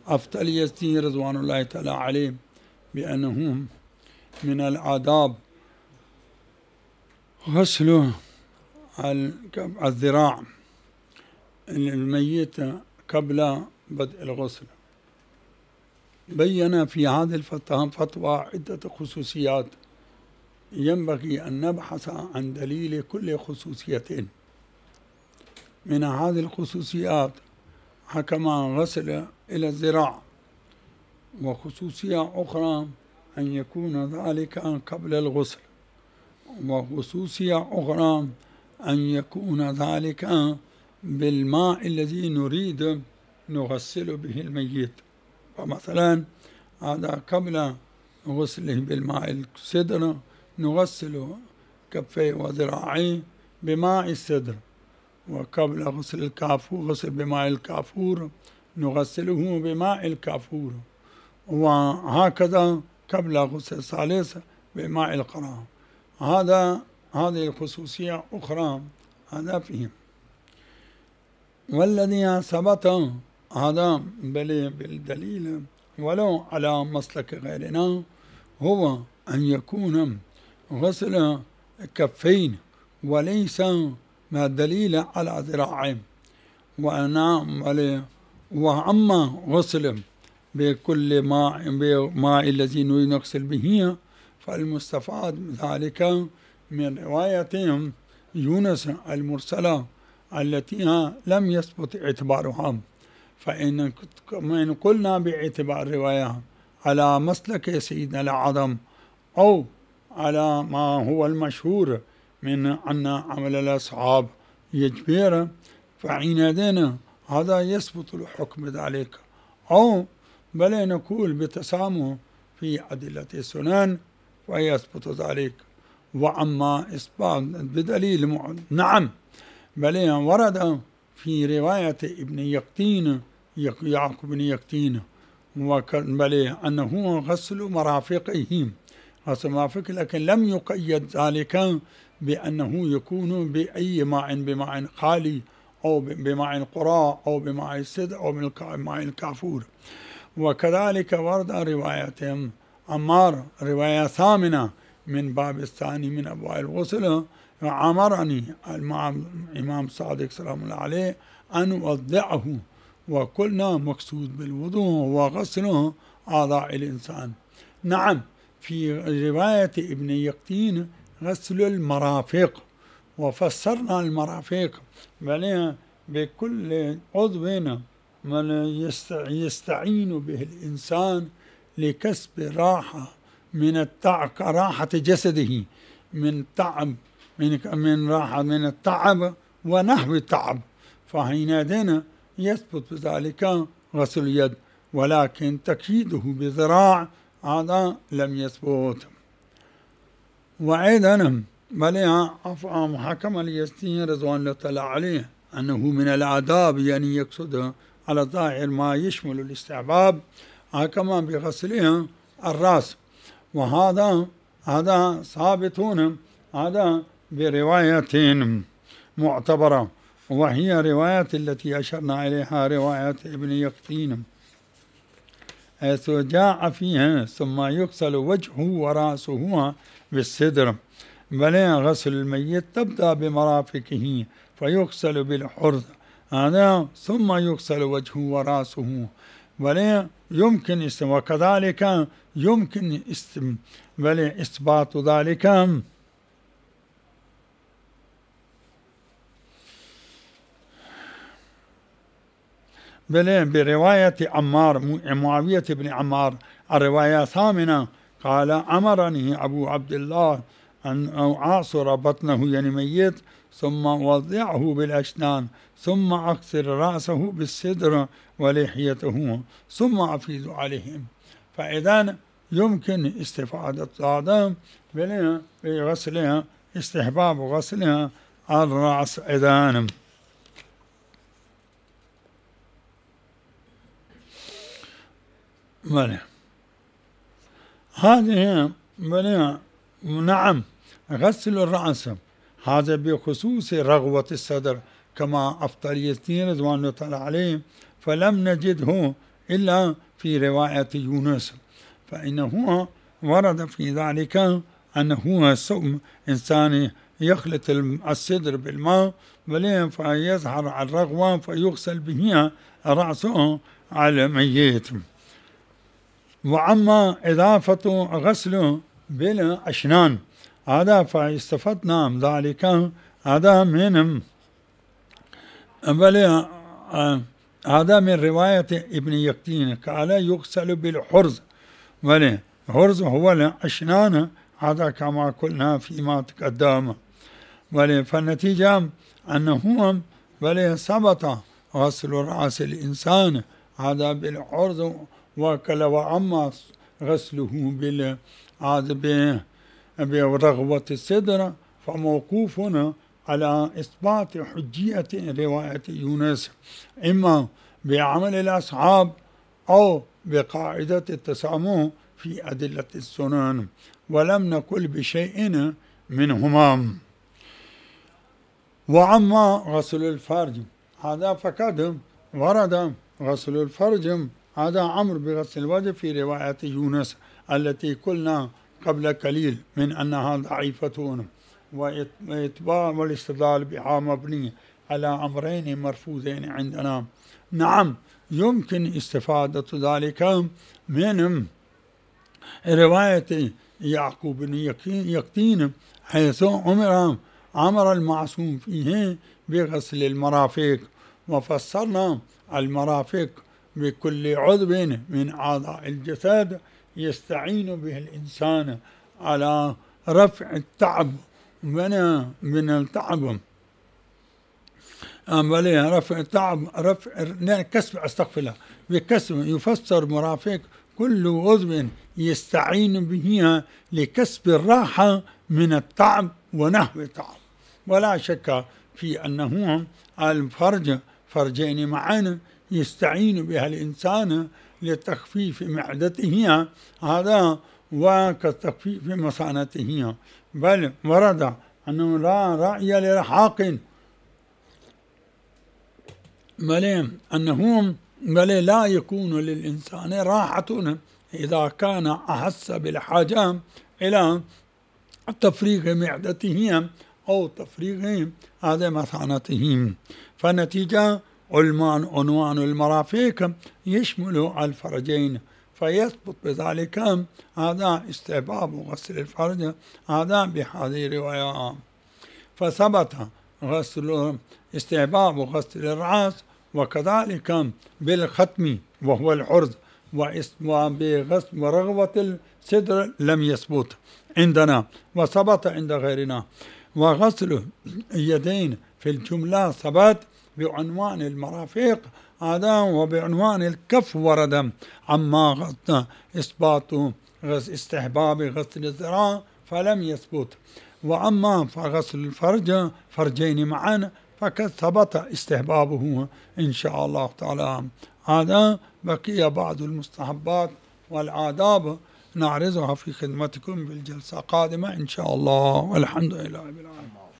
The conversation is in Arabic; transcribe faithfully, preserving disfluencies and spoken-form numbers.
أفتى اليزدي رضوان الله تعالى عليه بأنه من الآداب غسل الذراع الميت قبل بدء الغسل. بين في هذه الفتوى عدة خصوصيات ينبغي أن نبحث عن دليل كل خصوصية. من هذه الخصوصيات حكم غسل إلى الذراع، وخصوصية أخرى أن يكون ذلك قبل الغسل، وخصوصية أخرى أن يكون ذلك بالماء الذي نريد نغسل به الميت. فمثلا هذا قبل غسله بالماء السدر نغسل كفيه وذراعيه بماء السدر، وقبل غسل الكافور غسل بماء الكافور نغسله بماء الكافور، وهكذا قبل غسل الثالث بماء القرار. هذا هذه الخصوصية أخرى هذا فيهم. والذي ثبت هذا بل بالدليل ولو على مسلك غيرنا هو أن يكون غسل كفين وليس ما دليل على ذراعين، وأنا وأما غسل بكل ماء بماء الذي نريد نغسل به فالمستفاد من ذلك من رواية يونس المرسلة التي لم يثبت اعتبارها. فإن من قلنا باعتبار الرواية على مسلك سيدنا الأعظم أو على ما هو المشهور من أن عمل الأصحاب يجبر، فحينئذ هذا يثبت الحكم ذلك، أو بل نقول بتسامح في أدلة السنن ويثبت ذلك. وأما إثبات بدليل نعم بل ورد في رواية ابن يقطين يعقوب بن يقطين بل أنه غسل مرافقه غسل مرافق، لكن لم يقيد ذلك بأنه يكون بأي ماء، بماء خالي أو بماء القراء أو بماء السدر أو بماء الكافور. وكذلك ورد رواية عمار رواية ثامنة من باب الثاني من أبواب الغسل، عمرني الإمام صادق سلام الله عليه أن أوضعه، وقلنا مقصود بالوضوء وغسله أعضاء الإنسان. نعم في رواية ابن يقطين غسل المرافق، وفسرنا المرافق بل بكل عضو من يستعين به الإنسان لكسب راحة من التعب، راحة جسده من تعب من من راحة من التعب ونحو التعب، فحينئذ يثبت بذلك غسل اليد، ولكن تقييده بذراع هذا لم يثبت. وأيضا بل حكم اليزدي رضوان الله تعالى عليه أنه من الآداب، يعني يقصد على ظاهر ما يشمل الاستحباب، حكم بغسلها الرأس، وهذا هذا ثابتون هذا برواية معتبرة، وهي رواية التي أشرنا إليها رواية ابن يقطين، حيث جاء فيها ثم يغسل وجهه ورأسه بالسدر. بل غسل الميت تبدأ بمرافقه فيغسل بالحرز هذا ثم يغسل وجهه ورأسه، بل يمكن استم وكذلك يمكن استم بل إثبات ذلك بل برواية عمار معاوية بن عمار الرواية ثامنة قال أمرني أبو عبد الله أن أعصر بطنه يعني ميت ثم وضعه بالأشنان ثم أغسل رأسه بالسدر ولحيته ثم أفيض عليهم. فإذا يمكن استفادة هذا بغسلها، استحباب غسلها الرأس إذن. بلى هذه بلى نعم غسل الرأس هذا بخصوص رغوة الصدر كما أفتى اليزدي رضوان الله تعالى عليه، فلم نجده إلا في رواية يونس، فإنه ورد في ذلك أنه إنسان يخلط السدر بالماء فيظهر الرغوة فيغسل به رأسه على ميت. وأما إضافة غسله بالأشنان هذا فاستفدنا من ذلك هذا من بل هذا من رواية ابن يقطين قال يغسل بالحرز، بل الحرز هو الأشنان، هذا كما قلنا فيما تقدم. بل فالنتيجة أنه بل ثبت غسل رأس الإنسان هذا بالحرز، وكل وأما غسله بال برغوة الصدر فموقوف على إثبات حجية رواية يونس، إما بعمل الأصحاب أو بقاعدة التسامح في أدلة السنن، ولم نقل بشيء منهما. وأما غسل الفرج هذا فقد ورد غسل الفرج هذا أمر بغسل الوجه في رواية يونس التي قلنا قبل قليل من أنها ضعيفة، وإتباع والاستدلال بها مبني على أمرين مرفوضين عندنا. نعم يمكن استفادة ذلك من رواية يعقوب بن يقطين حيث أمر أمر المعصوم فيه بغسل المرافق، وفسرنا المرافق بكل عضو من أعضاء الجسد يستعين به الإنسان على رفع التعب من من التعب بل رفع التعب رفع كسب استغفر الله بكسب يفسر مرافق كل عضو يستعين به لكسب الراحة من التعب ونحو التعب. ولا شك في أنه الفرج فرجين معا يستعين بها الإنسان لتخفيف معدته هذا وكتخفيف مثانته، بل ورد أنه لا رأي لرحاق، بل أنه بل لا يكون للإنسان راحة إذا كان أحس بالحاجة إلى تفريغ معدته أو تفريغ هذا مثانته. فنتيجة عنوان المرافق يشمل الفرجين، فيثبت بذلك هذا استحباب غسل الفرج هذا بهذه الرواية. فثبت غسل استحباب غسل الرأس وكذلك بالختم وهو الحرز، وبغسل ورغوة الصدر لم يثبت عندنا وثبت عند غيرنا. وغسل اليدين في الجملة ثبت بعنوان المرافق هذا وبعنوان الكف ورد، أما إثبات استحباب غسل الذراع فلم يثبت. وأما فغسل الفرج فرجين معا فقد ثبت استحبابه إن شاء الله تعالى. هذا بقي بعض المستحبات والآداب نعرضها في خدمتكم بالجلسة القادمة إن شاء الله، والحمد لله رب العالمين.